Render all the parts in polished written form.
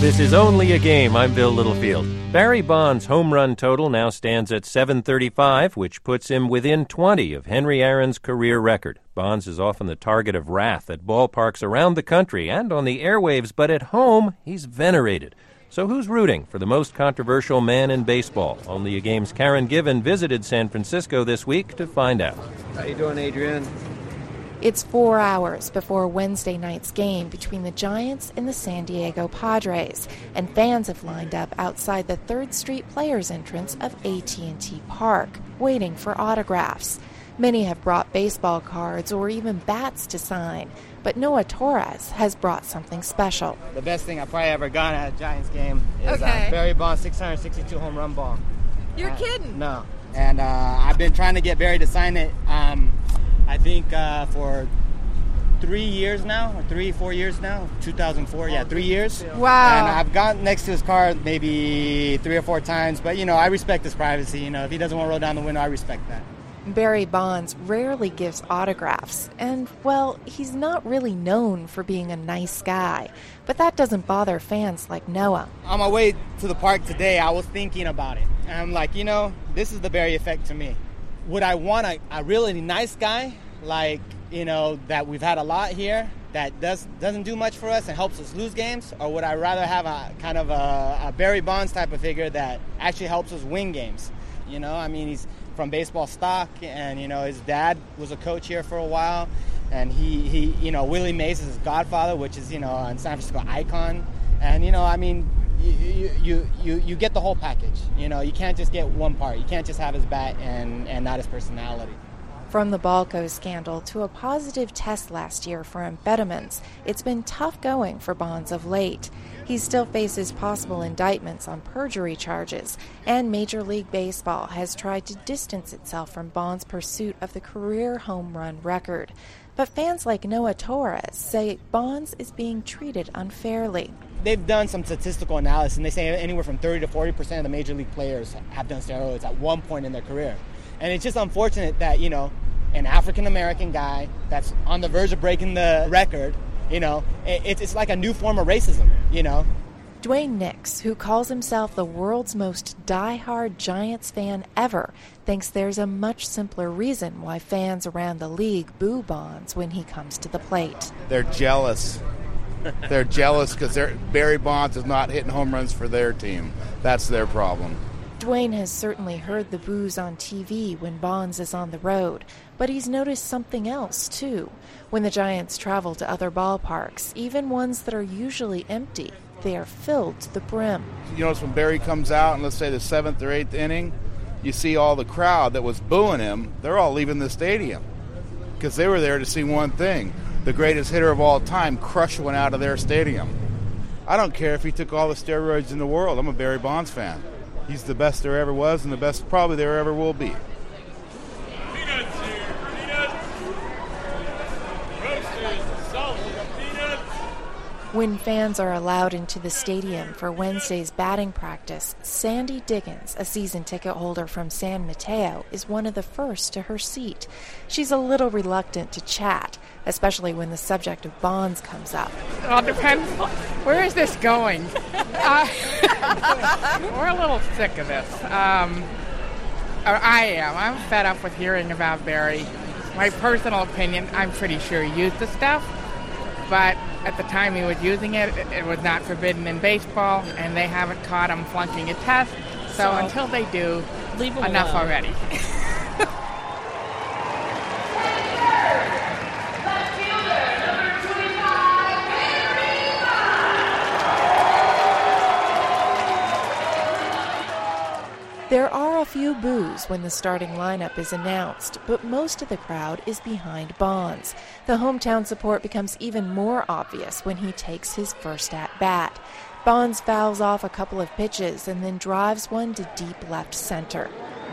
This is Only a Game. I'm Bill Littlefield. Barry Bonds' home run total now stands at 735, which puts him within 20 of Henry Aaron's career record. Bonds is often the target of wrath at ballparks around the country and on the airwaves, but at home, he's venerated. So who's rooting for the most controversial man in baseball? Only a Game's Karen Given visited San Francisco this week to find out. How you doing, Adrian? It's 4 hours before Wednesday night's game between the Giants and the San Diego Padres, and fans have lined up outside the 3rd Street Players entrance of AT&T Park, waiting for autographs. Many have brought baseball cards or even bats to sign, but Noah Torres has brought something special. The best thing I probably ever got at a Giants game is Barry Bonds' 662 home run ball. You're kidding? No. And I've been trying to get Barry to sign it, I think for 3 years now, or 4 years now, 2004, 3 years. Wow. And I've gone next to his car maybe 3 or 4 times, but, I respect his privacy. If he doesn't want to roll down the window, I respect that. Barry Bonds rarely gives autographs, and, well, he's not really known for being a nice guy. But that doesn't bother fans like Noah. On my way to the park today, I was thinking about it. And I'm like, this is the Barry effect to me. Would I want a really nice guy, like, that we've had a lot here, that doesn't do much for us and helps us lose games? Or would I rather have a kind of a Barry Bonds type of figure that actually helps us win games? He's from baseball stock, and, his dad was a coach here for a while. And he Willie Mays is his godfather, which is, a San Francisco icon. And, you get the whole package. You can't just get one part. You can't just have his bat and not his personality. From the Balco scandal to a positive test last year for amphetamines, it's been tough going for Bonds of late. He still faces possible indictments on perjury charges, and Major League Baseball has tried to distance itself from Bonds' pursuit of the career home run record. But fans like Noah Torres say Bonds is being treated unfairly. They've done some statistical analysis, and they say anywhere from 30 to 40% of the major league players have done steroids at one point in their career. And it's just unfortunate that, an African-American guy that's on the verge of breaking the record, it's like a new form of racism, Dwayne Nix, who calls himself the world's most die-hard Giants fan ever, thinks there's a much simpler reason why fans around the league boo Bonds when he comes to the plate. They're jealous. They're jealous because Barry Bonds is not hitting home runs for their team. That's their problem. Dwayne has certainly heard the boos on TV when Bonds is on the road, but he's noticed something else, too. When the Giants travel to other ballparks, even ones that are usually empty, they are filled to the brim. You notice when Barry comes out in, let's say, the 7th or 8th inning, you see all the crowd that was booing him, they're all leaving the stadium because they were there to see one thing, the greatest hitter of all time crush one out of their stadium. I don't care if he took all the steroids in the world. I'm a Barry Bonds fan. He's the best there ever was and the best probably there ever will be. Peanuts here, peanuts. Roasters, salt, peanuts. When fans are allowed into the stadium for Wednesday's batting practice, Sandy Diggins, a season ticket holder from San Mateo, is one of the first to her seat. She's a little reluctant to chat, especially when the subject of Bonds comes up. It all depends. Where is this going? We're a little sick of this. I am. I'm fed up with hearing about Barry. My personal opinion, I'm pretty sure he used the stuff, but at the time he was using it, it was not forbidden in baseball, and they haven't caught him flunking a test. So until they do, leave him enough alone. already. There are a few boos when the starting lineup is announced, but most of the crowd is behind Bonds. The hometown support becomes even more obvious when he takes his first at-bat. Bonds fouls off a couple of pitches and then drives one to deep left center.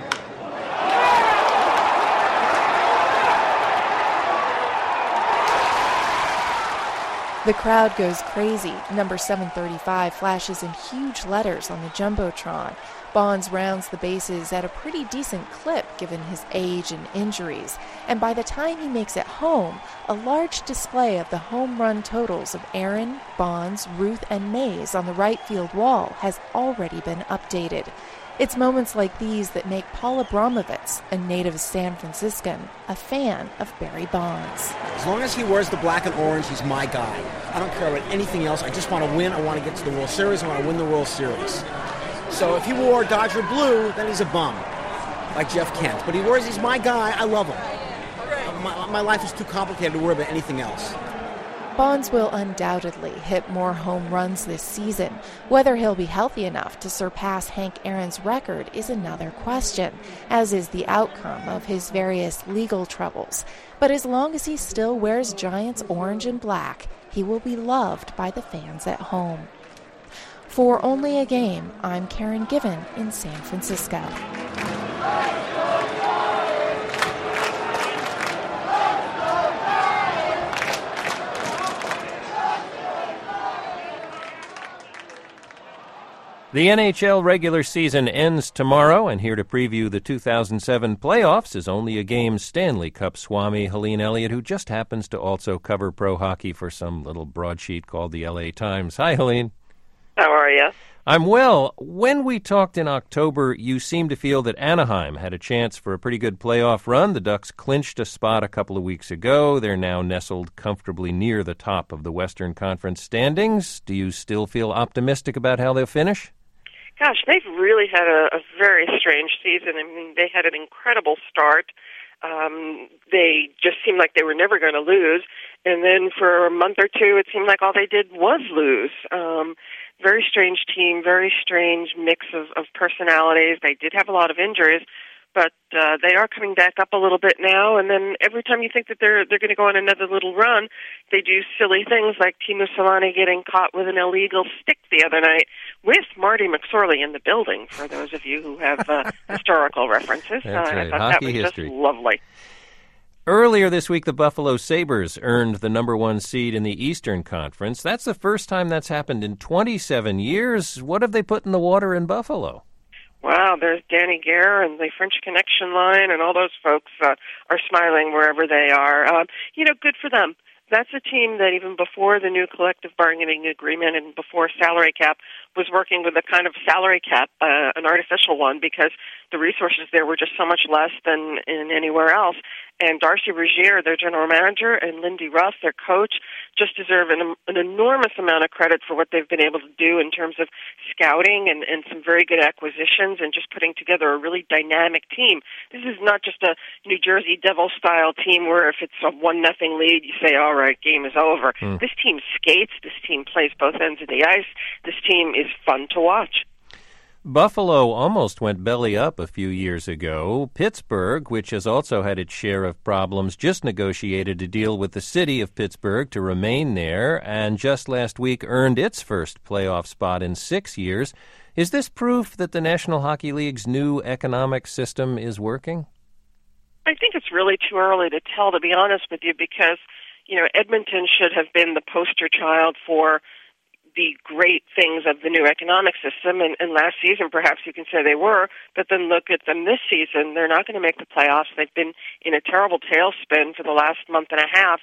The crowd goes crazy. Number 735 flashes in huge letters on the Jumbotron. Bonds rounds the bases at a pretty decent clip given his age and injuries, and by the time he makes it home, a large display of the home run totals of Aaron, Bonds, Ruth, and Mays on the right field wall has already been updated. It's moments like these that make Paul Abramovitz, a native San Franciscan, a fan of Barry Bonds. As long as he wears the black and orange, he's my guy. I don't care about anything else. I just want to win. I want to get to the World Series. I want to win the World Series. So if he wore Dodger blue, then he's a bum, like Jeff Kent. But he's my guy. I love him. My life is too complicated to worry about anything else. Bonds will undoubtedly hit more home runs this season. Whether he'll be healthy enough to surpass Hank Aaron's record is another question, as is the outcome of his various legal troubles. But as long as he still wears Giants orange and black, he will be loved by the fans at home. For Only a Game, I'm Karen Given in San Francisco. The NHL regular season ends tomorrow, and here to preview the 2007 playoffs is Only a Game Stanley Cup Swami Helene Elliott, who just happens to also cover pro hockey for some little broadsheet called the LA Times. Hi, Helene. How are you? I'm well. When we talked in October, you seemed to feel that Anaheim had a chance for a pretty good playoff run. The Ducks clinched a spot a couple of weeks ago. They're now nestled comfortably near the top of the Western Conference standings. Do you still feel optimistic about how they'll finish? Gosh, they've really had a very strange season. I mean, they had an incredible start. They just seemed like they were never going to lose. And then for a month or two, it seemed like all they did was lose. Very strange team, very strange mix of personalities. They did have a lot of injuries, but they are coming back up a little bit now. And then every time you think that they're going to go on another little run, they do silly things like Timo Solani getting caught with an illegal stick the other night with Marty McSorley in the building, for those of you who have historical references. That's right. I thought Hockey that was history. Just lovely. Earlier this week, the Buffalo Sabres earned the number one seed in the Eastern Conference. That's the first time that's happened in 27 years. What have they put in the water in Buffalo? Wow, there's Danny Gare and the French Connection line, and all those folks are smiling wherever they are. Good for them. That's a team that even before the new collective bargaining agreement and before salary cap was working with a kind of salary cap, an artificial one, because the resources there were just so much less than in anywhere else. And Darcy Rogier, their general manager, and Lindy Ruff, their coach, just deserve an enormous amount of credit for what they've been able to do in terms of scouting and some very good acquisitions and just putting together a really dynamic team. This is not just a New Jersey Devil-style team where if it's a 1-0 lead, you say, all right, game is over. This team skates. This team plays both ends of the ice. This team is fun to watch. Buffalo almost went belly up a few years ago. Pittsburgh, which has also had its share of problems, just negotiated a deal with the city of Pittsburgh to remain there, and just last week earned its first playoff spot in 6 years. Is this proof that the National Hockey League's new economic system is working? I think it's really too early to tell, to be honest with you, because, Edmonton should have been the poster child for the great things of the new economic system, and last season perhaps you can say they were, but then look at them this season. They're not going to make the playoffs. They've been in a terrible tailspin for the last month and a half.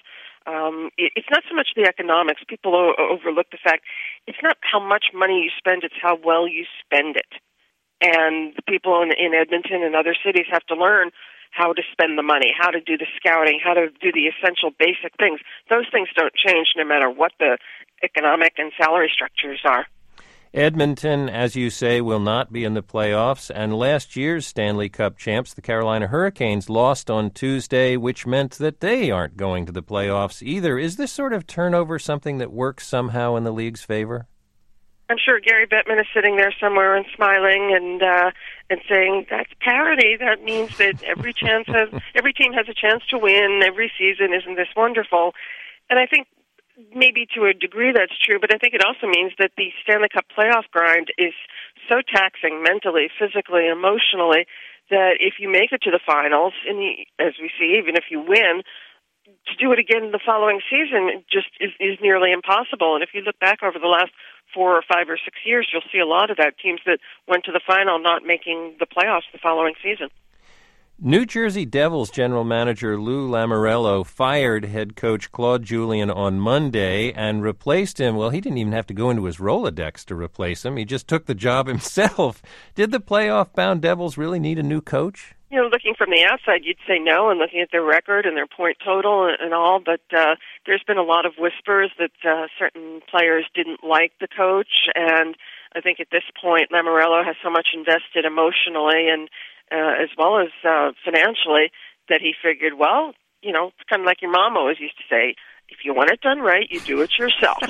It's not so much the economics. People overlook the fact it's not how much money you spend, it's how well you spend it. And the people in Edmonton and other cities have to learn how to spend the money, how to do the scouting, how to do the essential basic things. Those things don't change no matter what the economic and salary structures are. Edmonton, as you say, will not be in the playoffs, and last year's Stanley Cup champs, the Carolina Hurricanes, lost on Tuesday, which meant that they aren't going to the playoffs either. Is this sort of turnover something that works somehow in the league's favor? I'm sure Gary Bettman is sitting there somewhere and smiling and saying that's parity. That means that every team has a chance to win every season. Isn't this wonderful? And I think maybe to a degree that's true, but I think it also means that the Stanley Cup playoff grind is so taxing mentally, physically, emotionally, that if you make it to the finals, as we see, even if you win, to do it again the following season just is nearly impossible. And if you look back over the last 4 or 5 or 6 years, you'll see a lot of that. Teams that went to the final not making the playoffs the following season. New Jersey Devils general manager Lou Lamoriello fired head coach Claude Julien on Monday and replaced him. Well, he didn't even have to go into his Rolodex to replace him. He just took the job himself. Did the playoff-bound Devils really need a new coach? You know, looking from the outside, you'd say no, and looking at their record and their point total and all, but there's been a lot of whispers that certain players didn't like the coach, and I think at this point, Lamoriello has so much invested emotionally and as well as financially that he figured, well, you know, it's kind of like your mom always used to say, if you want it done right, you do it yourself.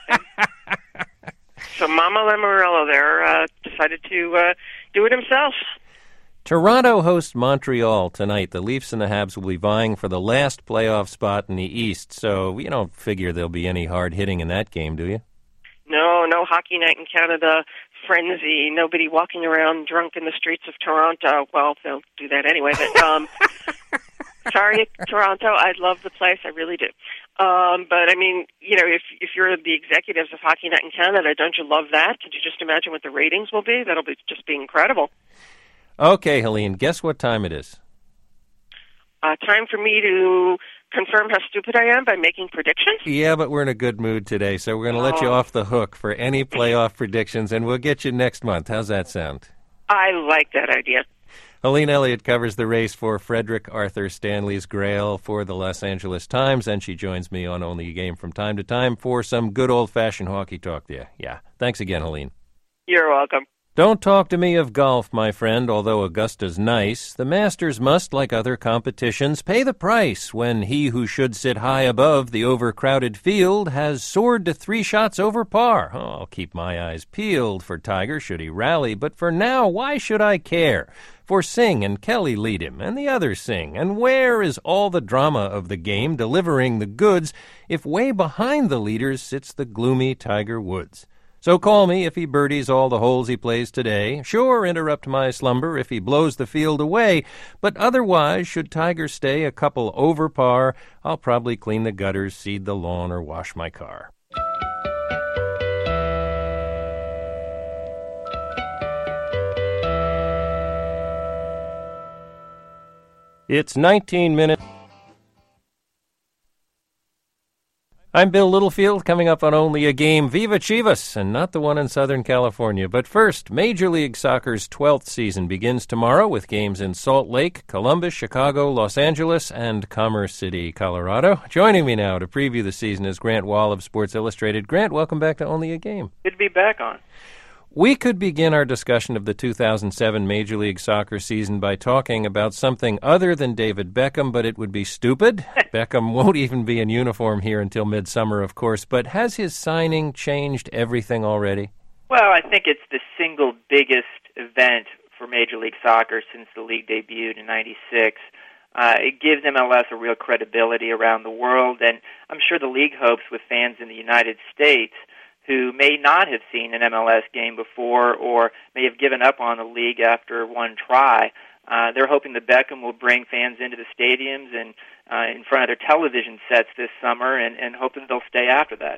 So Mama Lamoriello there decided to do it himself. Toronto hosts Montreal tonight. The Leafs and the Habs will be vying for the last playoff spot in the East, so you don't figure there'll be any hard hitting in that game, do you? No hockey night in Canada frenzy. Nobody walking around drunk in the streets of Toronto. Well, they'll do that anyway, but sorry, Toronto. I love the place. I really do. But I mean, you know, if you're the executives of Hockey Night in Canada, don't you love that? Could you just imagine what the ratings will be? That'll be just be incredible. Okay, Helene, guess what time it is? Time for me to confirm how stupid I am by making predictions? Yeah, but we're in a good mood today, so we're going to let you off the hook for any playoff predictions, and we'll get you next month. How's that sound? I like that idea. Helene Elliott covers the race for Frederick Arthur Stanley's Grail for the Los Angeles Times, and she joins me on Only a Game from time to time for some good old-fashioned hockey talk there. Yeah. Thanks again, Helene. You're welcome. Don't talk to me of golf, my friend, although Augusta's nice. The Masters must, like other competitions, pay the price when he who should sit high above the overcrowded field has soared to 3 shots over par. Oh, I'll keep my eyes peeled for Tiger should he rally, but for now, why should I care? For Singh and Kelly lead him, and the others sing. And where is all the drama of the game delivering the goods if way behind the leaders sits the gloomy Tiger Woods? So call me if he birdies all the holes he plays today. Sure, interrupt my slumber if he blows the field away. But otherwise, should Tiger stay a couple over par, I'll probably clean the gutters, seed the lawn, or wash my car. It's 19 minutes. I'm Bill Littlefield, coming up on Only a Game. Viva Chivas, and not the one in Southern California. But first, Major League Soccer's 12th season begins tomorrow with games in Salt Lake, Columbus, Chicago, Los Angeles, and Commerce City, Colorado. Joining me now to preview the season is Grant Wall of Sports Illustrated. Grant, welcome back to Only a Game. Good to be back on. We could begin our discussion of the 2007 Major League Soccer season by talking about something other than David Beckham, but it would be stupid. Beckham won't even be in uniform here until midsummer, of course, but has his signing changed everything already? Well, I think it's the single biggest event for Major League Soccer since the league debuted in '96. It gives MLS a real credibility around the world, and I'm sure the league hopes with fans in the United States who may not have seen an MLS game before or may have given up on the league after one try. They're hoping that Beckham will bring fans into the stadiums and in front of their television sets this summer and hope that they'll stay after that.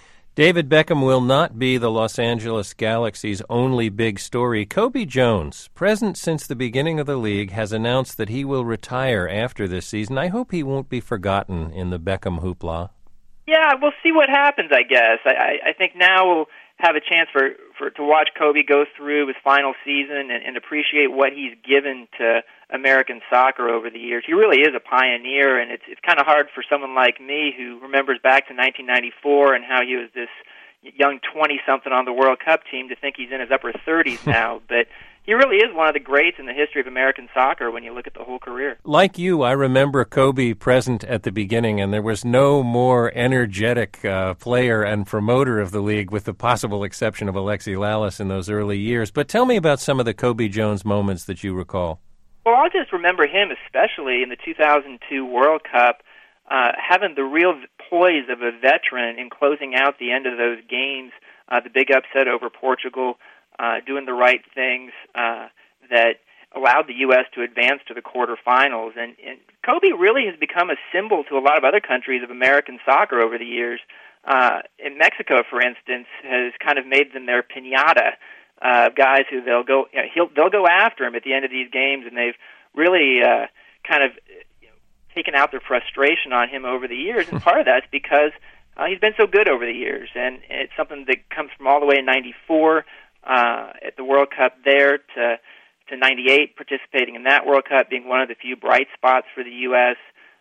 David Beckham will not be the Los Angeles Galaxy's only big story. Kobe Jones, present since the beginning of the league, has announced that he will retire after this season. I hope he won't be forgotten in the Beckham hoopla. Yeah, we'll see what happens, I guess. I think now we'll have a chance to watch Kobe go through his final season and appreciate what he's given to American soccer over the years. He really is a pioneer, and it's kind of hard for someone like me who remembers back to 1994 and how he was this young 20-something on the World Cup team to think he's in his upper 30s now. But he really is one of the greats in the history of American soccer when you look at the whole career. Like you, I remember Kobe present at the beginning, and there was no more energetic player and promoter of the league, with the possible exception of Alexi Lalas in those early years. But tell me about some of the Kobe Jones moments that you recall. Well, I'll just remember him especially in the 2002 World Cup, having the real poise of a veteran in closing out the end of those games, the big upset over Portugal, doing the right things that allowed the U.S. to advance to the quarterfinals. And Kobe really has become a symbol to a lot of other countries of American soccer over the years. In Mexico, for instance, has kind of made them their piñata, guys who they'll go after him at the end of these games, and they've really kind of taken out their frustration on him over the years. And part of that's because he's been so good over the years, and it's something that comes from all the way in '94 at the World Cup there to '98, participating in that World Cup, being one of the few bright spots for the U.S.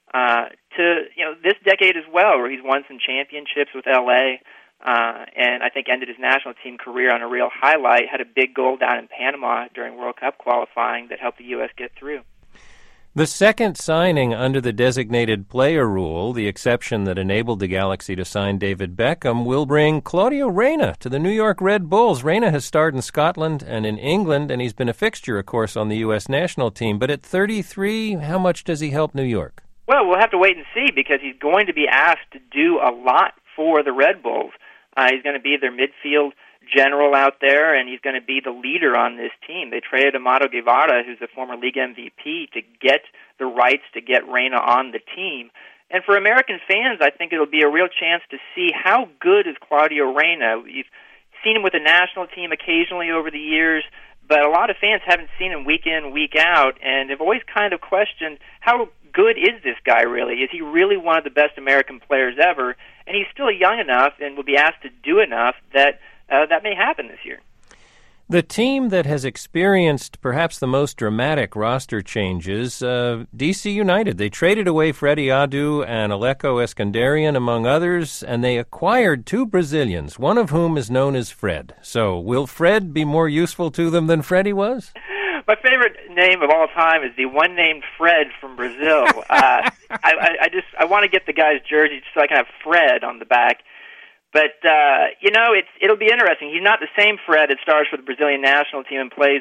To this decade as well, where he's won some championships with L.A. And I think ended his national team career on a real highlight. Had a big goal down in Panama during World Cup qualifying that helped the U.S. get through. The second signing under the designated player rule, the exception that enabled the Galaxy to sign David Beckham, will bring Claudio Reyna to the New York Red Bulls. Reyna has starred in Scotland and in England, and he's been a fixture, of course, on the U.S. national team. But at 33, how much does he help New York? Well, we'll have to wait and see, because he's going to be asked to do a lot for the Red Bulls. He's going to be their midfield general out there, and he's going to be the leader on this team. They traded Amado Guevara, who's a former league MVP, to get the rights to get Reyna on the team. And for American fans, I think it'll be a real chance to see how good is Claudio Reyna. You've seen him with the national team occasionally over the years, but a lot of fans haven't seen him week in, week out, and have always kind of questioned, how good is this guy really? Is he really one of the best American players ever? And he's still young enough and will be asked to do enough that that may happen this year. The team that has experienced perhaps the most dramatic roster changes, D.C. United. They traded away Freddie Adu and Aleko Eskandarian, among others, and they acquired two Brazilians, one of whom is known as Fred. So will Fred be more useful to them than Freddie was? My favorite name of all time is the one named Fred from Brazil. I want to get the guy's jersey so I can have Fred on the back. But, it'll be interesting. He's not the same Fred that stars for the Brazilian national team and plays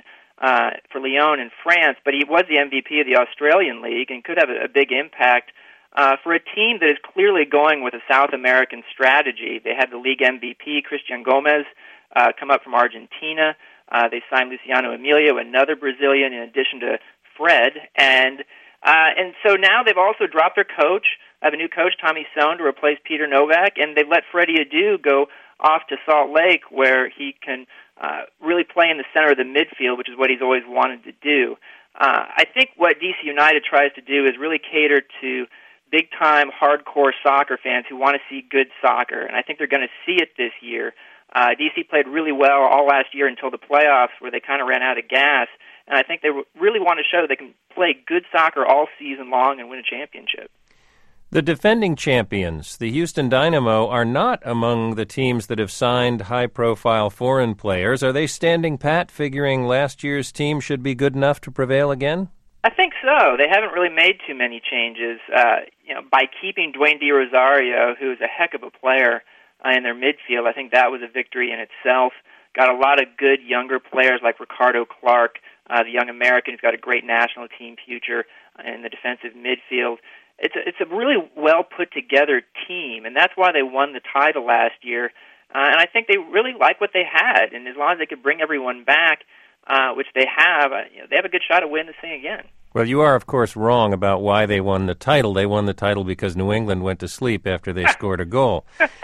for Lyon in France, but he was the MVP of the Australian League and could have a big impact for a team that is clearly going with a South American strategy. They had the league MVP, Christian Gomez, come up from Argentina. They signed Luciano Emilio, another Brazilian, in addition to Fred. And so now they've also dropped their coach. I have a new coach, Tommy Sohn, to replace Peter Novak, and they've let Freddie Adu go off to Salt Lake, where he can really play in the center of the midfield, which is what he's always wanted to do. I think what DC United tries to do is really cater to big-time, hardcore soccer fans who want to see good soccer, and I think they're going to see it this year. DC played really well all last year until the playoffs, where they kind of ran out of gas, and I think they really want to show they can play good soccer all season long and win a championship. The defending champions, the Houston Dynamo, are not among the teams that have signed high-profile foreign players. Are they standing pat, figuring last year's team should be good enough to prevail again? I think so. They haven't really made too many changes. By keeping Dwayne De Rosario, who is a heck of a player, in their midfield, I think that was a victory in itself. Got a lot of good younger players like Ricardo Clark, the young American who's got a great national team future in the defensive midfield. It's a really well put together team, and that's why they won the title last year. And I think they really like what they had, and as long as they could bring everyone back, which they have a good shot at winning this thing again. Well, you are, of course, wrong about why they won the title. They won the title because New England went to sleep after they scored a goal.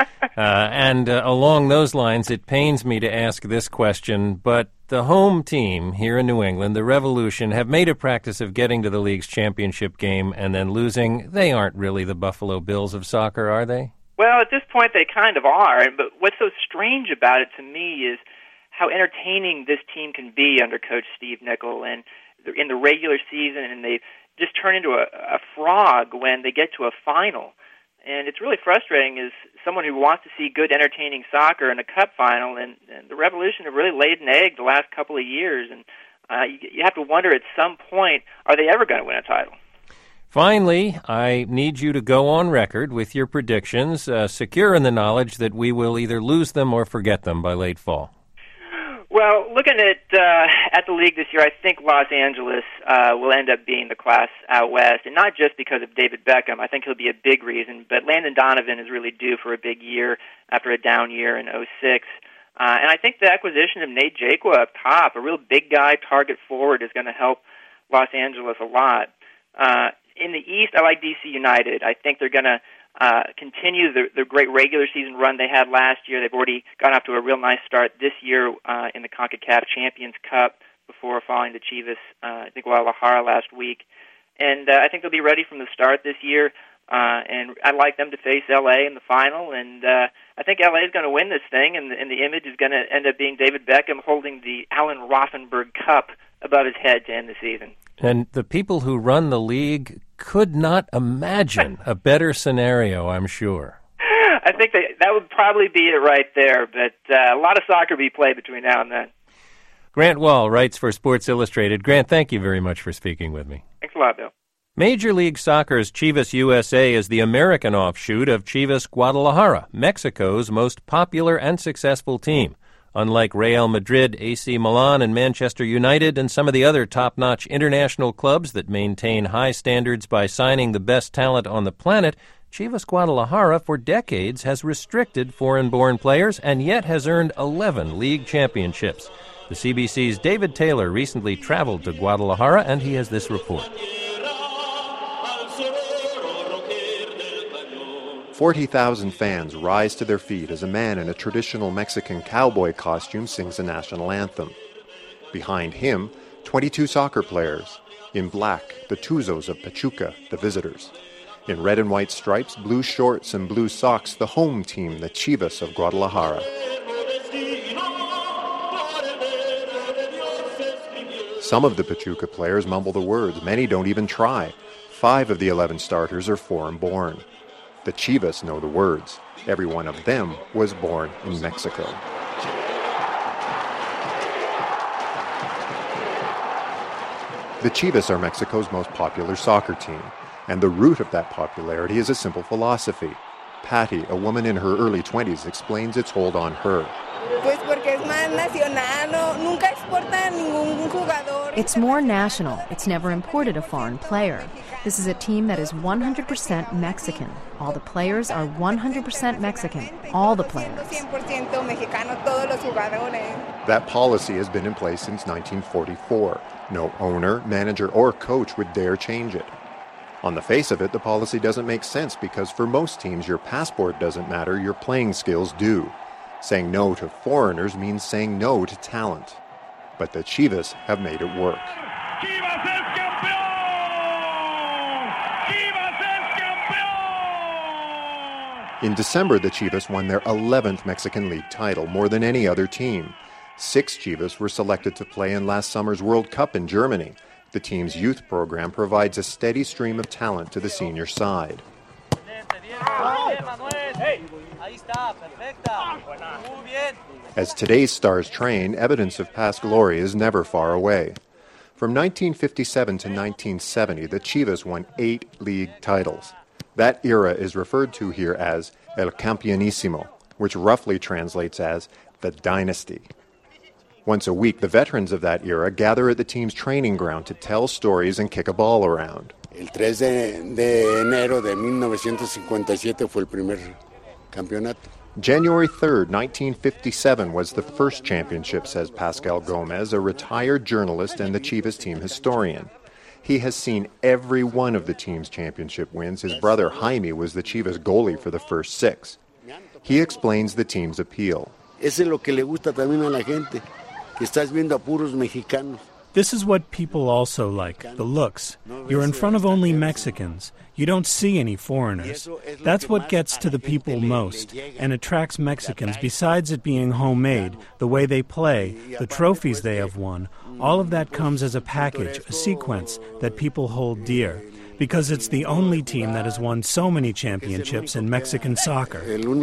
And along those lines, it pains me to ask this question, but the home team here in New England, the Revolution, have made a practice of getting to the league's championship game and then losing. They aren't really the Buffalo Bills of soccer, are they? Well, at this point, they kind of are. But what's so strange about it to me is how entertaining this team can be under Coach Steve Nicol. And in the regular season, and they just turn into a frog when they get to a final. And it's really frustrating as someone who wants to see good, entertaining soccer in a cup final, and the Revolution have really laid an egg the last couple of years, and you have to wonder at some point, are they ever going to win a title? Finally, I need you to go on record with your predictions, secure in the knowledge that we will either lose them or forget them by late fall. Well, looking at the league this year, I think Los Angeles will end up being the class out west, and not just because of David Beckham. I think he'll be a big reason, but Landon Donovan is really due for a big year after a down year in 2006. And I think the acquisition of Nate Jaqua up top, a real big guy, target forward, is going to help Los Angeles a lot. In the East, I like DC United. I think they're going to continue the great regular season run they had last year. They've already gotten off to a real nice start this year in the CONCACAF Champions Cup before falling to Chivas, I think, Guadalajara last week. And I think they'll be ready from the start this year. And I'd like them to face L.A. in the final. And I think L.A. is going to win this thing, and the image is going to end up being David Beckham holding the Alan Rothenberg Cup above his head to end the season. And the people who run the league could not imagine a better scenario, I'm sure. I think that would probably be it right there, but a lot of soccer be played between now and then. Grant Wahl writes for Sports Illustrated. Grant, thank you very much for speaking with me. Thanks a lot, Bill. Major League Soccer's Chivas USA is the American offshoot of Chivas Guadalajara, Mexico's most popular and successful team. Unlike Real Madrid, AC Milan, and Manchester United, and some of the other top-notch international clubs that maintain high standards by signing the best talent on the planet, Chivas Guadalajara for decades has restricted foreign-born players and yet has earned 11 league championships. The CBC's David Taylor recently traveled to Guadalajara, and he has this report. 40,000 fans rise to their feet as a man in a traditional Mexican cowboy costume sings the national anthem. Behind him, 22 soccer players. In black, the Tuzos of Pachuca, the visitors. In red and white stripes, blue shorts, and blue socks, the home team, the Chivas of Guadalajara. Some of the Pachuca players mumble the words. Many don't even try. 5 of the 11 starters are foreign-born. The Chivas know the words. Every one of them was born in Mexico. The Chivas are Mexico's most popular soccer team, and the root of that popularity is a simple philosophy. Patty, a woman in her early 20s, explains its hold on her. It's more national. It's never imported a foreign player. This is a team that is 100% Mexican. All the players are 100% Mexican. All the players. That policy has been in place since 1944. No owner, manager, or coach would dare change it. On the face of it, the policy doesn't make sense because for most teams, your passport doesn't matter, your playing skills do. Saying no to foreigners means saying no to talent. But the Chivas have made it work. Chivas es campeón! Chivas es campeón! In December, the Chivas won their 11th Mexican League title, more than any other team. 6 Chivas were selected to play in last summer's World Cup in Germany. The team's youth program provides a steady stream of talent to the senior side. As today's stars train, evidence of past glory is never far away. From 1957 to 1970, the Chivas won 8 league titles. That era is referred to here as El Campeonísimo, which roughly translates as the dynasty. Once a week, the veterans of that era gather at the team's training ground to tell stories and kick a ball around. El 3 de enero de 1957 fue el primer campeonato. January 3rd, 1957 was the first championship, says Pascal Gomez, a retired journalist and the Chivas team historian. He has seen every one of the team's championship wins. His brother Jaime was the Chivas goalie for the first 6. He explains the team's appeal. Eso es lo que le gusta también a la gente, que estás viendo a puros mexicanos. This is what people also like, the looks. You're in front of only Mexicans. You don't see any foreigners. That's what gets to the people most and attracts Mexicans, besides it being homemade, the way they play, the trophies they have won. All of that comes as a package, a sequence that people hold dear, because it's the only team that has won so many championships in Mexican soccer.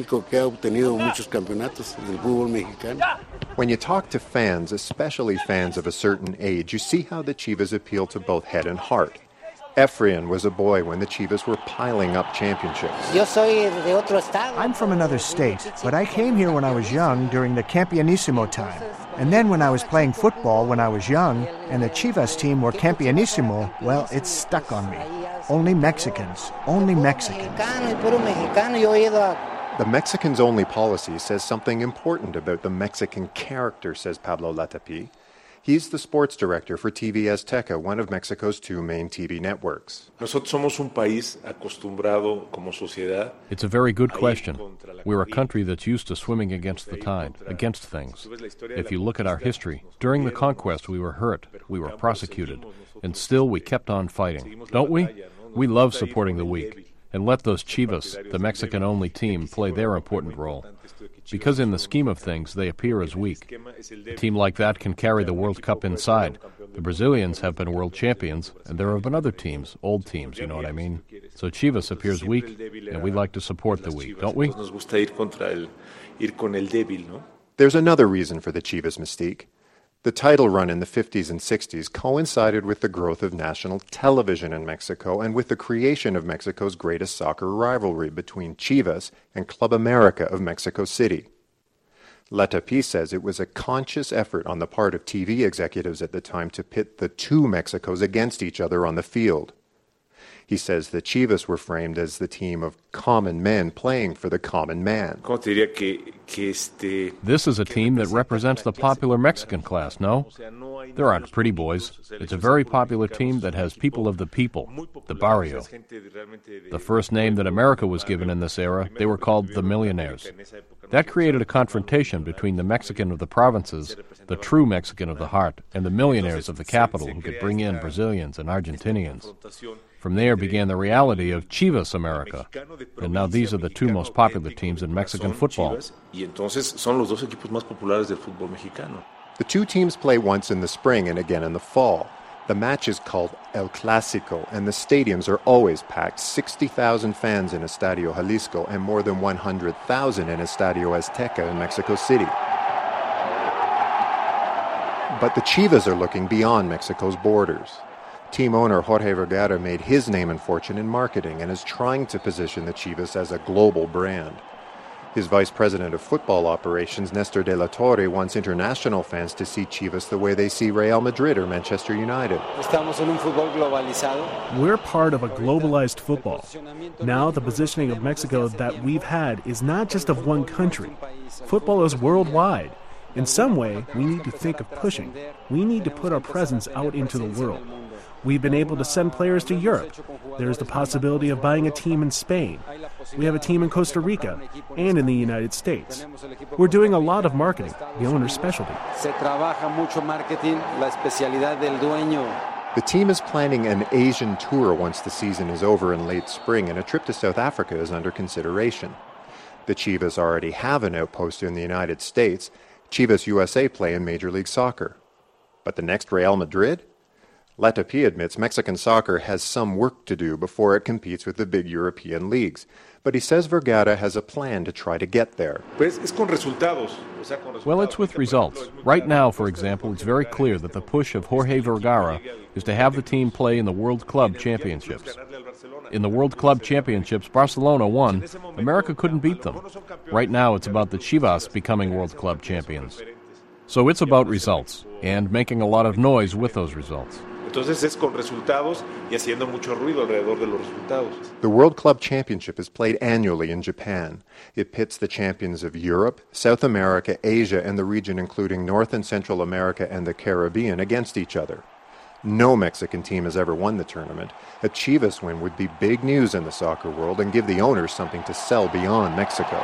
When you talk to fans, especially fans of a certain age, you see how the Chivas appeal to both head and heart. Efrain was a boy when the Chivas were piling up championships. I'm from another state, but I came here when I was young during the Campeonísimo time. And then when I was playing football when I was young, and the Chivas team were Campeonísimo, well, it stuck on me. Only Mexicans, only Mexicans. The Mexicans-only policy says something important about the Mexican character, says Pablo Latapy. He's the sports director for TV Azteca, one of Mexico's two main TV networks. It's a very good question. We're a country that's used to swimming against the tide, against things. If you look at our history, during the conquest we were hurt, we were prosecuted, and still we kept on fighting. Don't we? We love supporting the weak. And let those Chivas, the Mexican-only team, play their important role. Because in the scheme of things, they appear as weak. A team like that can carry the World Cup inside. The Brazilians have been world champions, and there have been other teams, old teams, you know what I mean? So Chivas appears weak, and we like to support the weak, don't we? There's another reason for the Chivas mystique. The title run in the 50s and 60s coincided with the growth of national television in Mexico and with the creation of Mexico's greatest soccer rivalry between Chivas and Club America of Mexico City. Latapy says it was a conscious effort on the part of TV executives at the time to pit the two Mexicos against each other on the field. He says the Chivas were framed as the team of common men playing for the common man. This is a team that represents the popular Mexican class, no? There aren't pretty boys. It's a very popular team that has people of the people, the barrio. The first name that America was given in this era, they were called the Millionaires. That created a confrontation between the Mexican of the provinces, the true Mexican of the heart, and the millionaires of the capital who could bring in Brazilians and Argentinians. From there began the reality of Chivas America, and now these are the two most popular teams in Mexican football. The two teams play once in the spring and again in the fall. The match is called El Clásico, and the stadiums are always packed. 60,000 fans in Estadio Jalisco and more than 100,000 in Estadio Azteca in Mexico City. But the Chivas are looking beyond Mexico's borders. Team owner Jorge Vergara made his name and fortune in marketing and is trying to position the Chivas as a global brand. His vice president of football operations, Nestor de la Torre, wants international fans to see Chivas the way they see Real Madrid or Manchester United. We're part of a globalized football. Now the positioning of Mexico that we've had is not just of one country. Football is worldwide. In some way, we need to think of pushing. We need to put our presence out into the world. We've been able to send players to Europe. There's the possibility of buying a team in Spain. We have a team in Costa Rica and in the United States. We're doing a lot of marketing, the owner's specialty. The team is planning an Asian tour once the season is over in late spring, and a trip to South Africa is under consideration. The Chivas already have an outpost in the United States. Chivas USA play in Major League Soccer. But the next Real Madrid? Latapy admits Mexican soccer has some work to do before it competes with the big European leagues. But he says Vergara has a plan to try to get there. Well, it's with results. Right now, for example, it's very clear that the push of Jorge Vergara is to have the team play in the World Club Championships. In the World Club Championships, Barcelona won. America couldn't beat them. Right now, it's about the Chivas becoming World Club champions. So it's about results, and making a lot of noise with those results. The World Club Championship is played annually in Japan. It pits the champions of Europe, South America, Asia, and the region including North and Central America and the Caribbean against each other. No Mexican team has ever won the tournament. A Chivas win would be big news in the soccer world and give the owners something to sell beyond Mexico.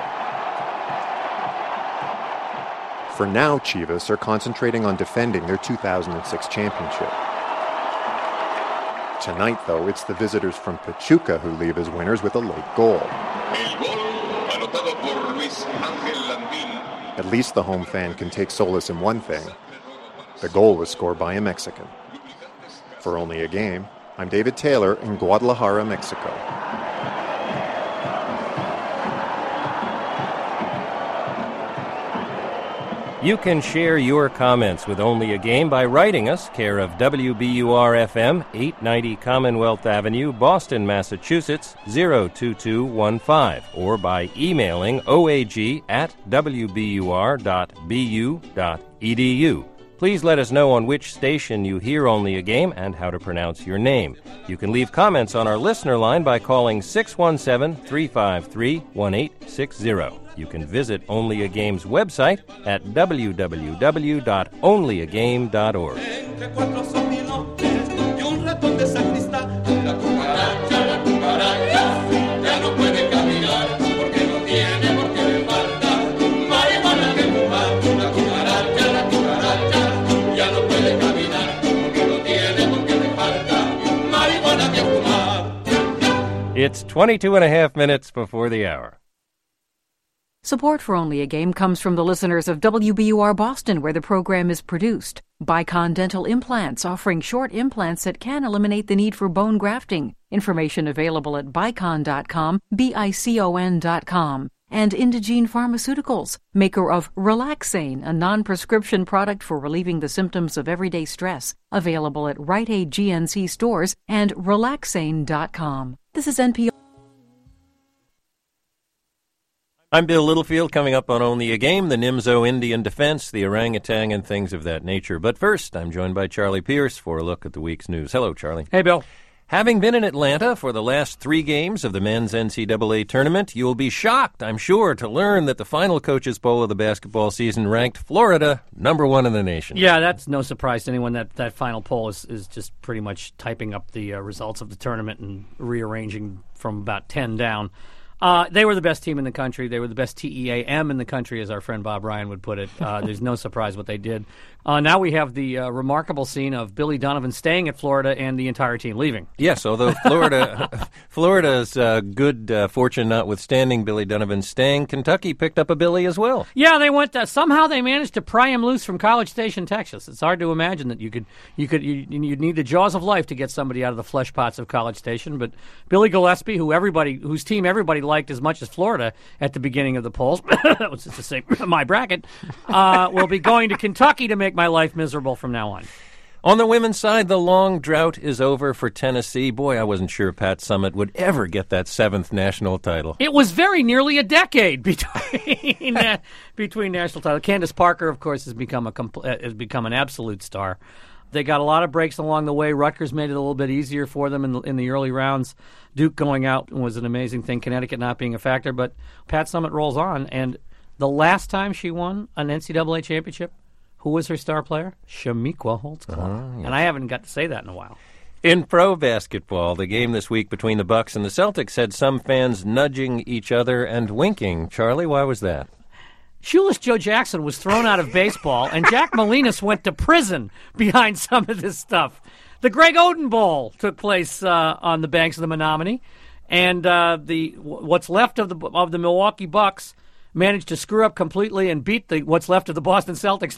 For now, Chivas are concentrating on defending their 2006 championship. Tonight, though, it's the visitors from Pachuca who leave as winners with a late goal. At least the home fan can take solace in one thing. The goal was scored by a Mexican. For Only a Game, I'm David Taylor in Guadalajara, Mexico. You can share your comments with Only a Game by writing us, care of WBUR-FM, 890 Commonwealth Avenue, Boston, Massachusetts, 02215, or by emailing oag@wbur.bu.edu. Please let us know on which station you hear Only a Game and how to pronounce your name. You can leave comments on our listener line by calling 617-353-1860. You can visit Only a Game's website at www.onlyagame.org. It's 22 and a half minutes before the hour. Support for Only a Game comes from the listeners of WBUR Boston, where the program is produced. Bicon Dental Implants, offering short implants that can eliminate the need for bone grafting. Information available at bicon.com, bicon.com. And Indegene Pharmaceuticals, maker of Relaxane, a non-prescription product for relieving the symptoms of everyday stress. Available at Rite Aid GNC stores and relaxane.com. This is NPR. I'm Bill Littlefield. Coming up on Only a Game, the Nimzo Indian defense, the orangutan, and things of that nature. But first, I'm joined by Charlie Pierce for a look at the week's news. Hello, Charlie. Hey, Bill. Having been in Atlanta for the last 3 games of the men's NCAA tournament, you'll be shocked, I'm sure, to learn that the final coaches' poll of the basketball season ranked Florida #1 in the nation. Yeah, that's no surprise to anyone. That final poll is just pretty much typing up the results of the tournament and rearranging from about 10 down. They were the best team in the country. They were the best TEAM in the country, as our friend Bob Ryan would put it. There's no surprise what they did. Now we have the remarkable scene of Billy Donovan staying at Florida and the entire team leaving. Yes, although Florida's good fortune notwithstanding Billy Donovan staying, Kentucky picked up a Billy as well. Yeah, they went. Somehow they managed to pry him loose from College Station, Texas. It's hard to imagine that you'd need the jaws of life to get somebody out of the flesh pots of College Station. But Billy Gillespie, whose team everybody liked as much as Florida at the beginning of the polls, that was just to say my bracket, will be going to Kentucky to make my life miserable from now on. On the women's side, the long drought is over for Tennessee. Boy, I wasn't sure Pat Summitt would ever get that 7th national title. It was very nearly a decade between national titles. Candace Parker, of course, has become an absolute star. They got a lot of breaks along the way. Rutgers made it a little bit easier for them in the early rounds. Duke going out was an amazing thing, Connecticut not being a factor. But Pat Summitt rolls on, and the last time she won an NCAA championship, who was her star player? Shamiqua Holtzclaw. Yes. And I haven't got to say that in a while. In pro basketball, the game this week between the Bucks and the Celtics had some fans nudging each other and winking. Charlie, why was that? Shoeless Joe Jackson was thrown out of baseball, and Jack Molinas went to prison behind some of this stuff. The Greg Oden Bowl took place on the banks of the Menominee, and what's left of the Milwaukee Bucks managed to screw up completely and beat what's left of the Boston Celtics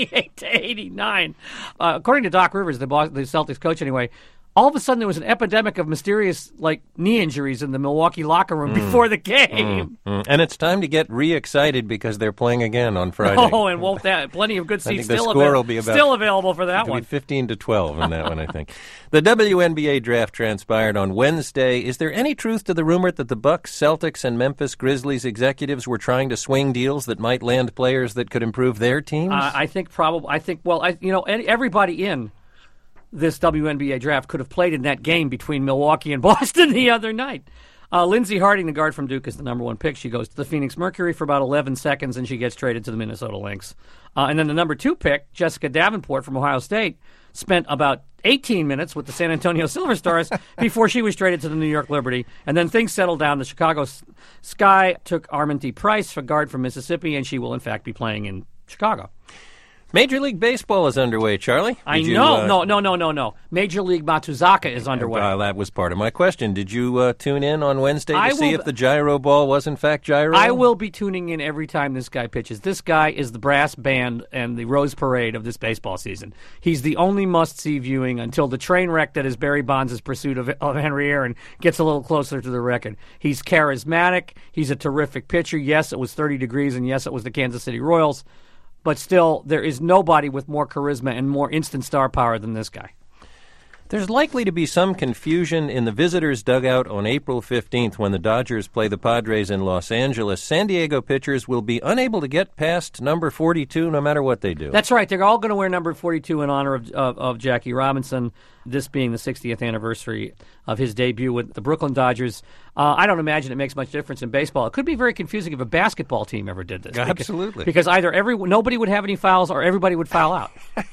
98-89. According to Doc Rivers, the Celtics coach anyway, all of a sudden there was an epidemic of mysterious knee injuries in the Milwaukee locker room before the game. And it's time to get re-excited because they're playing again on Friday. Oh, and won't that plenty of good seats still available for that one. 15-12 on that one, I think. The WNBA draft transpired on Wednesday. Is there any truth to the rumor that the Bucks, Celtics, and Memphis Grizzlies executives were trying to swing deals that might land players that could improve their teams? I think everybody in this WNBA draft could have played in that game between Milwaukee and Boston the other night. Lindsey Harding, the guard from Duke, is the #1 pick. She goes to the Phoenix Mercury for about 11 seconds, and she gets traded to the Minnesota Lynx. And then the #2 pick, Jessica Davenport from Ohio State, spent about 18 minutes with the San Antonio Silver Stars before she was traded to the New York Liberty. And then things settled down. The Chicago Sky took Arminty Price, a guard from Mississippi, and she will, in fact, be playing in Chicago. Major League Baseball is underway, Charlie. I know. No. Major League Matsuzaka is underway. That was part of my question. Did you tune in on Wednesday to see if the gyro ball was in fact gyro? I will be tuning in every time this guy pitches. This guy is the brass band and the Rose Parade of this baseball season. He's the only must-see viewing until the train wreck that is Barry Bonds' pursuit of Henry Aaron gets a little closer to the record. He's charismatic. He's a terrific pitcher. Yes, it was 30 degrees, and yes, it was the Kansas City Royals. But still, there is nobody with more charisma and more instant star power than this guy. There's likely to be some confusion in the visitors' dugout on April 15th when the Dodgers play the Padres in Los Angeles. San Diego pitchers will be unable to get past number 42 no matter what they do. That's right. They're all going to wear number 42 in honor of Jackie Robinson, this being the 60th anniversary of his debut with the Brooklyn Dodgers. I don't imagine it makes much difference in baseball. It could be very confusing if a basketball team ever did this. Absolutely. Because either nobody would have any fouls or everybody would foul out.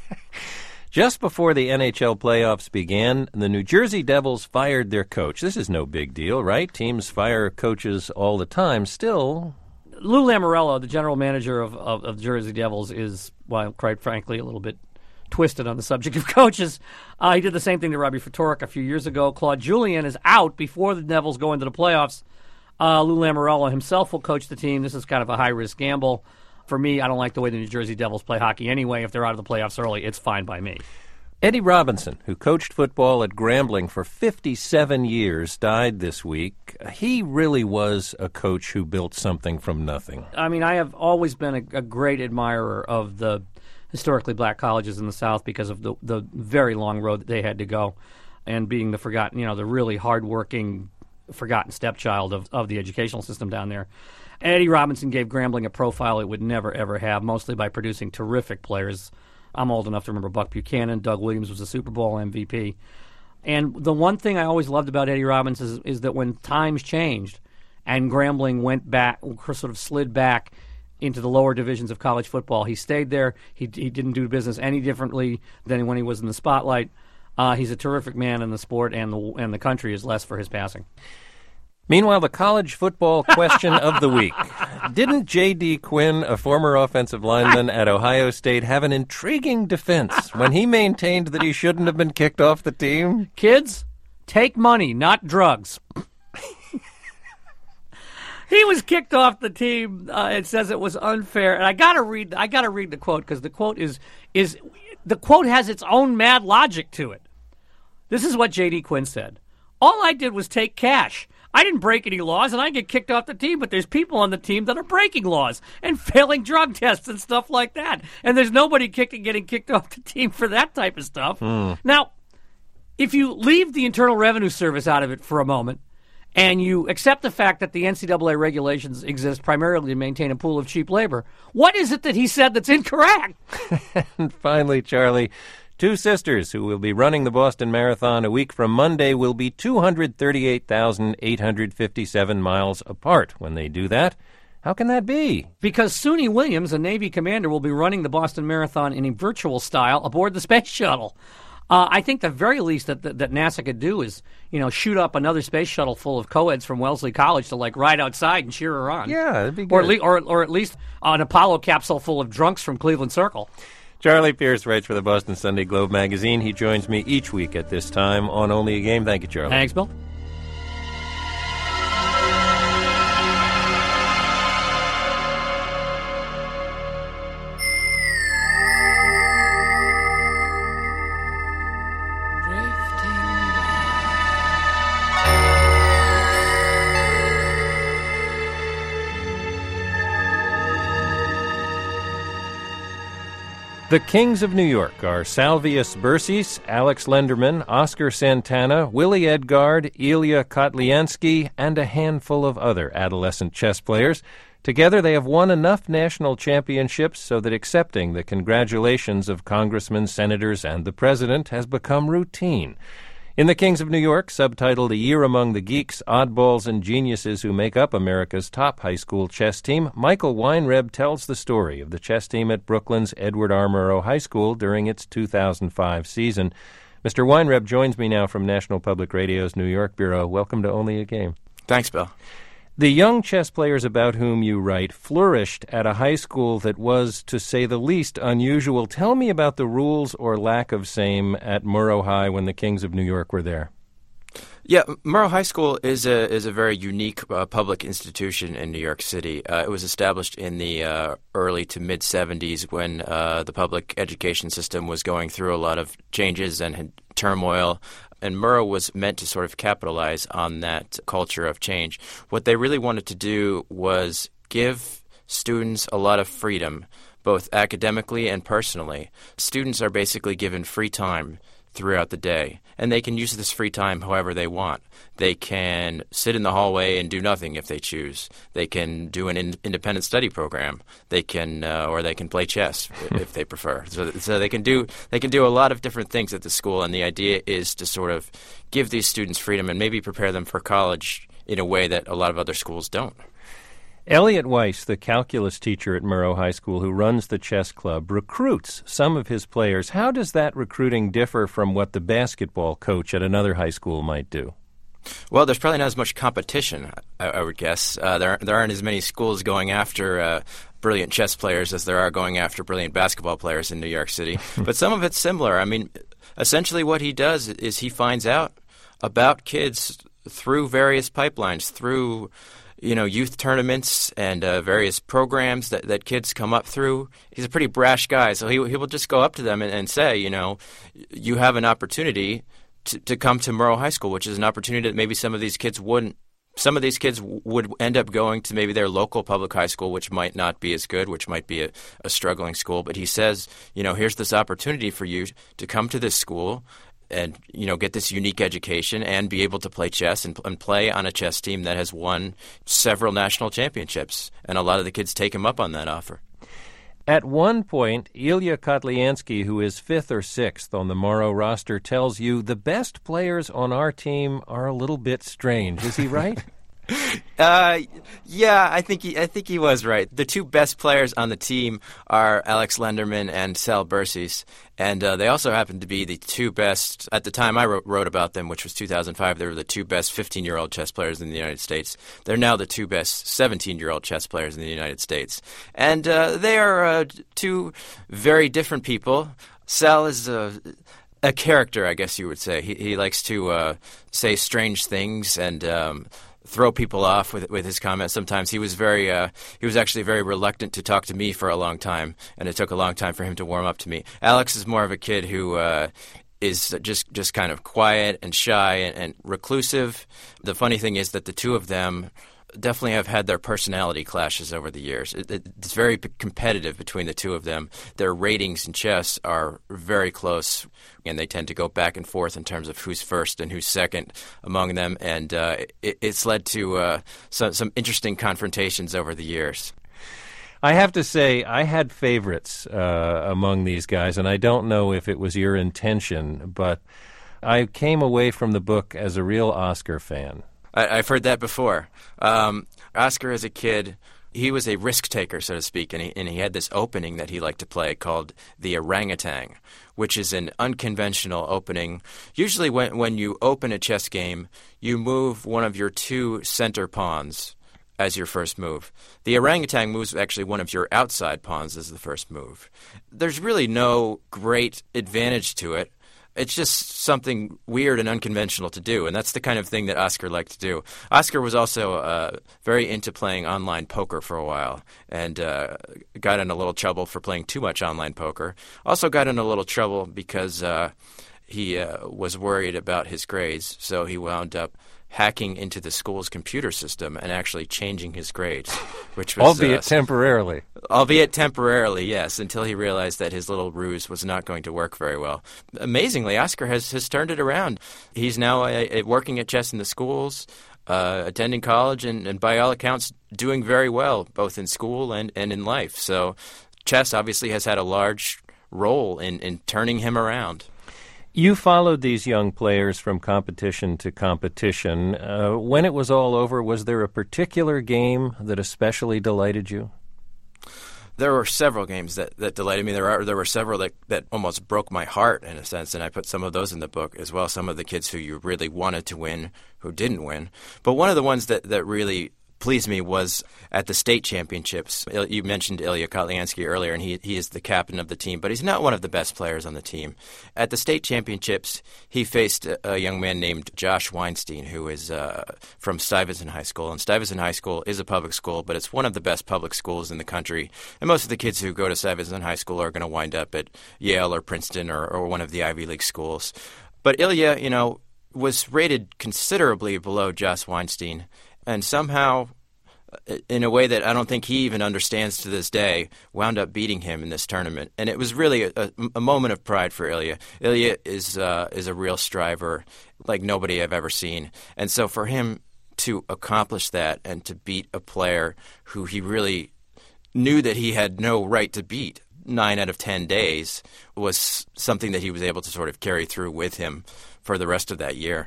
Just before the NHL playoffs began, the New Jersey Devils fired their coach. This is no big deal, right? Teams fire coaches all the time. Still, Lou Lamoriello, the general manager of the Jersey Devils, is, well, quite frankly, a little bit twisted on the subject of coaches. He did the same thing to Robbie Ftorek a few years ago. Claude Julien is out before the Devils go into the playoffs. Lou Lamoriello himself will coach the team. This is kind of a high-risk gamble. For me, I don't like the way the New Jersey Devils play hockey anyway. If they're out of the playoffs early, it's fine by me. Eddie Robinson, who coached football at Grambling for 57 years, died this week. He really was a coach who built something from nothing. I mean, I have always been a great admirer of the historically black colleges in the South because of the very long road that they had to go, and being the forgotten, the really hardworking, forgotten stepchild of the educational system down there. Eddie Robinson gave Grambling a profile it would never, ever have, mostly by producing terrific players. I'm old enough to remember Buck Buchanan. Doug Williams was a Super Bowl MVP. And the one thing I always loved about Eddie Robinson is that when times changed and Grambling went back, sort of slid back into the lower divisions of college football, he stayed there. He didn't do business any differently than when he was in the spotlight. He's a terrific man in the sport, and the country is less for his passing. Meanwhile, the college football question of the week. Didn't J.D. Quinn, a former offensive lineman at Ohio State, have an intriguing defense when he maintained that he shouldn't have been kicked off the team? Kids, take money, not drugs. He was kicked off the team. It says it was unfair, and I gotta read the quote because the quote the quote has its own mad logic to it. This is what J.D. Quinn said. All I did was take cash. I didn't break any laws, and I get kicked off the team, but there's people on the team that are breaking laws and failing drug tests and stuff like that. And there's nobody getting kicked off the team for that type of stuff. Now, if you leave the Internal Revenue Service out of it for a moment, and you accept the fact that the NCAA regulations exist primarily to maintain a pool of cheap labor, what is it that he said that's incorrect? And finally, Charlie, two sisters who will be running the Boston Marathon a week from Monday will be 238,857 miles apart when they do that. How can that be? Because Suni Williams, a Navy commander, will be running the Boston Marathon in a virtual style aboard the space shuttle. I think the very least that NASA could do is, shoot up another space shuttle full of co-eds from Wellesley College to ride outside and cheer her on. Yeah, that'd be good. Or at least an Apollo capsule full of drunks from Cleveland Circle. Charlie Pierce writes for the Boston Sunday Globe magazine. He joins me each week at this time on Only a Game. Thank you, Charlie. Thanks, Bill. The Kings of New York are Salvius Bersis, Alex Lenderman, Oscar Santana, Willie Edgard, Ilya Kotliansky, and a handful of other adolescent chess players. Together they have won enough national championships so that accepting the congratulations of congressmen, senators, and the president has become routine. In The Kings of New York, subtitled A Year Among the Geeks, Oddballs, and Geniuses Who Make Up America's Top High School Chess Team, Michael Weinreb tells the story of the chess team at Brooklyn's Edward R. Murrow High School during its 2005 season. Mr. Weinreb joins me now from National Public Radio's New York Bureau. Welcome to Only a Game. Thanks, Bill. The young chess players about whom you write flourished at a high school that was, to say the least, unusual. Tell me about the rules or lack of same at Murrow High when the Kings of New York were there. Yeah, Murrow High School is a very unique public institution in New York City. It was established in the early to mid-'70s when the public education system was going through a lot of changes and had turmoil. And Murrow was meant to sort of capitalize on that culture of change. What they really wanted to do was give students a lot of freedom, both academically and personally. Students are basically given free time throughout the day. And they can use this free time however they want. They can sit in the hallway and do nothing if they choose. They can do an independent study program. They can, or they can play chess if they prefer. So they can do a lot of different things at the school. And the idea is to sort of give these students freedom and maybe prepare them for college in a way that a lot of other schools don't. Elliot Weiss, the calculus teacher at Murrow High School who runs the chess club, recruits some of his players. How does that recruiting differ from what the basketball coach at another high school might do? Well, there's probably not as much competition, I would guess. There aren't as many schools going after brilliant chess players as there are going after brilliant basketball players in New York City. But some of it's similar. I mean, essentially what he does is he finds out about kids through various pipelines, through youth tournaments and various programs that kids come up through. He's a pretty brash guy, so he will just go up to them and say, you have an opportunity to come to Murrow High School, which is an opportunity that maybe some of these kids wouldn't. Some of these kids would end up going to maybe their local public high school, which might not be as good, which might be a struggling school. But he says, here's this opportunity for you to come to this school and get this unique education and be able to play chess and play on a chess team that has won several national championships. And a lot of the kids take him up on that offer. At one point, Ilya Kotliansky, who is 5th or 6th on the Morrow roster, tells you the best players on our team are a little bit strange. Is he right? Yeah, I think he was right. The two best players on the team are Alex Lenderman and Sal Bersis, and they also happen to be the two best, at the time I wrote about them, which was 2005, they were the two best 15-year-old chess players in the United States. They're now the two best 17-year-old chess players in the United States. And they are two very different people. Sal is a character, I guess you would say. He likes to say strange things and throw people off with his comments. Sometimes he was actually very reluctant to talk to me for a long time, and it took a long time for him to warm up to me. Alex is more of a kid who is just kind of quiet and shy and reclusive. The funny thing is that the two of them definitely have had their personality clashes over the years. It's very competitive between the two of them. Their ratings in chess are very close, and they tend to go back and forth in terms of who's first and who's second among them, and it's led to some interesting confrontations over the years. I have to say, I had favorites among these guys, and I don't know if it was your intention, but I came away from the book as a real Oscar fan. I've heard that before. Oscar, as a kid, he was a risk taker, so to speak, and he had this opening that he liked to play called the orangutan, which is an unconventional opening. Usually when you open a chess game, you move one of your two center pawns as your first move. The orangutan moves actually one of your outside pawns as the first move. There's really no great advantage to it. It's just something weird and unconventional to do, and that's the kind of thing that Oscar liked to do. Oscar was also very into playing online poker for a while, and got in a little trouble for playing too much online poker. Also got in a little trouble because he was worried about his grades, so he wound up hacking into the school's computer system and actually changing his grades, which was albeit temporarily. Albeit temporarily, yes, until he realized that his little ruse was not going to work very well. Amazingly, Oscar has turned it around. He's now working at chess in the schools, attending college, and by all accounts doing very well, both in school and in life. So chess obviously has had a large role in turning him around. You followed these young players from competition to competition. When it was all over, was there a particular game that especially delighted you? There were several games that delighted me. There were several that almost broke my heart, in a sense, and I put some of those in the book as well, some of the kids who you really wanted to win who didn't win. But one of the ones that really pleased me was at the state championships. You mentioned Ilya Kotliansky earlier, and he is the captain of the team, but he's not one of the best players on the team. At the state championships, he faced a young man named Josh Weinstein, who is from Stuyvesant High School. And Stuyvesant High School is a public school, but it's one of the best public schools in the country. And most of the kids who go to Stuyvesant High School are going to wind up at Yale or Princeton or one of the Ivy League schools. But Ilya, was rated considerably below Josh Weinstein, and somehow in a way that I don't think he even understands to this day, wound up beating him in this tournament. And it was really a moment of pride for Ilya. Ilya is a real striver like nobody I've ever seen. And so for him to accomplish that and to beat a player who he really knew that he had no right to beat 9 out of 10 days was something that he was able to sort of carry through with him for the rest of that year.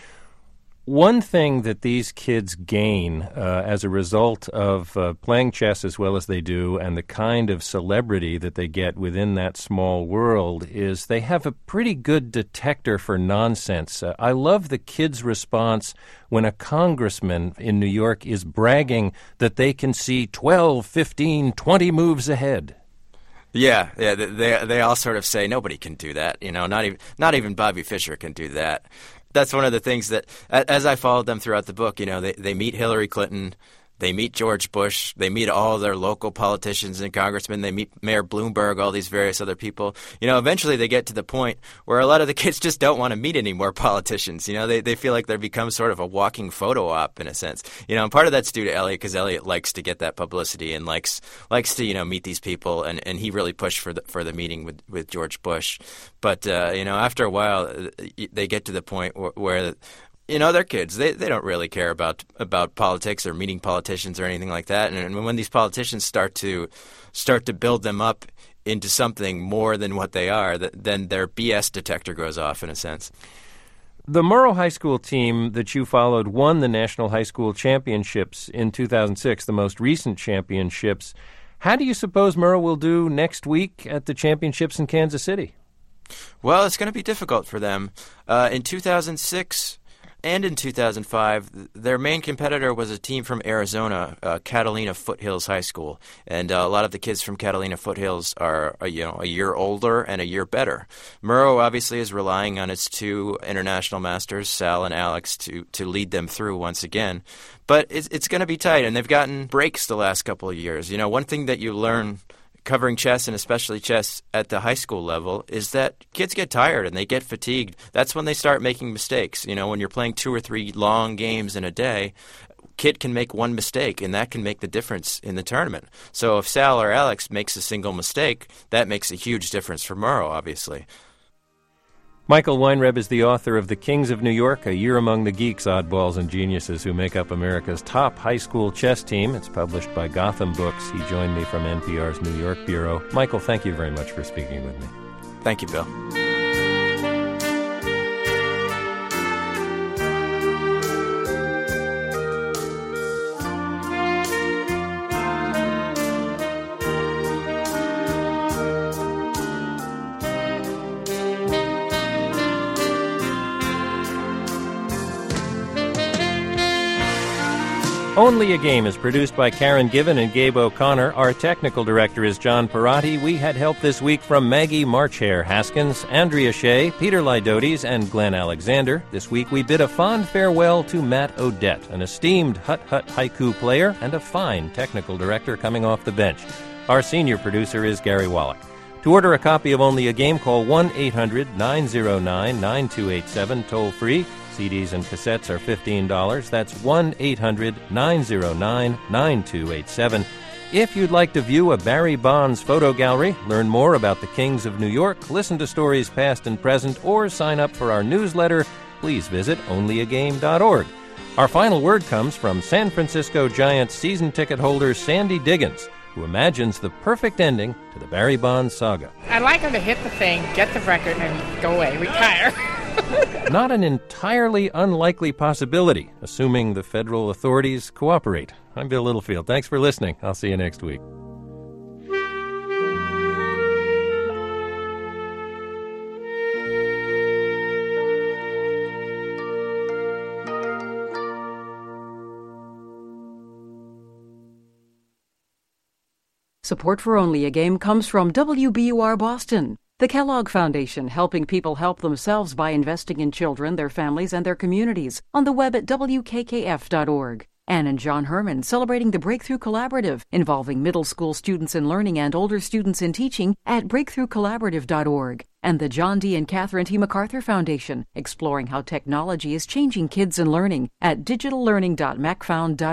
One thing that these kids gain as a result of playing chess as well as they do and the kind of celebrity that they get within that small world is they have a pretty good detector for nonsense. I love the kids' response when a congressman in New York is bragging that they can see 12, 15, 20 moves ahead. Yeah, they all sort of say nobody can do that. You know, not even Bobby Fischer can do that. That's one of the things that, as I followed them throughout the book, you know, they meet Hillary Clinton, they meet George Bush, they meet all their local politicians and congressmen, they meet Mayor Bloomberg, all these various other people. You know, eventually they get to the point where a lot of the kids just don't want to meet any more politicians. You know, they feel like they've become sort of a walking photo op in a sense. You know, and part of that's due to Elliot because Elliot likes to get that publicity and likes to, you know, meet these people, and he really pushed for the meeting with George Bush. But, you know, after a while, they get to the point where you know, they're kids. They don't really care about politics or meeting politicians or anything like that. And when these politicians start to build them up into something more than what they are, then their BS detector goes off in a sense. The Murrow High School team that you followed won the National High School Championships in 2006, the most recent championships. How do you suppose Murrow will do next week at the championships in Kansas City? Well, it's going to be difficult for them. In 2006 and in 2005, their main competitor was a team from Arizona, Catalina Foothills High School. And a lot of the kids from Catalina Foothills are, a year older and a year better. Murrow obviously is relying on its 2 international masters, Sal and Alex, to lead them through once again. But it's going to be tight, and they've gotten breaks the last couple of years. You know, one thing that you learn covering chess, and especially chess at the high school level, is that kids get tired and they get fatigued. That's when they start making mistakes. You know, when you're playing 2 or 3 long games in a day, kid can make one mistake, and that can make the difference in the tournament. So if Sal or Alex makes a single mistake, that makes a huge difference for Murrow, obviously. Michael Weinreb is the author of The Kings of New York, A Year Among the Geeks, Oddballs, and Geniuses Who Make Up America's Top High School Chess Team. It's published by Gotham Books. He joined me from NPR's New York Bureau. Michael, thank you very much for speaking with me. Thank you, Bill. Only a Game is produced by Karen Given and Gabe O'Connor. Our technical director is John Perotti. We had help this week from Maggie Marchhair Haskins, Andrea Shea, Peter Lydotes, and Glenn Alexander. This week we bid a fond farewell to Matt Odette, an esteemed Hut-Hut haiku player and a fine technical director coming off the bench. Our senior producer is Gary Wallach. To order a copy of Only a Game, call 1-800-909-9287, toll-free. CDs and cassettes are $15. That's 1-800-909-9287. If you'd like to view a Barry Bonds photo gallery, learn more about the Kings of New York, listen to stories past and present, or sign up for our newsletter, please visit onlyagame.org. Our final word comes from San Francisco Giants season ticket holder Sandy Diggins, who imagines the perfect ending to the Barry Bonds saga. I'd like him to hit the thing, get the record, and go away, retire. Not an entirely unlikely possibility, assuming the federal authorities cooperate. I'm Bill Littlefield. Thanks for listening. I'll see you next week. Support for Only a Game comes from WBUR Boston, the Kellogg Foundation, helping people help themselves by investing in children, their families, and their communities. On the web at WKKF.org. Ann and John Herman, celebrating the Breakthrough Collaborative, involving middle school students in learning and older students in teaching at BreakthroughCollaborative.org. And the John D. and Catherine T. MacArthur Foundation, exploring how technology is changing kids and learning at digitallearning.macfound.org.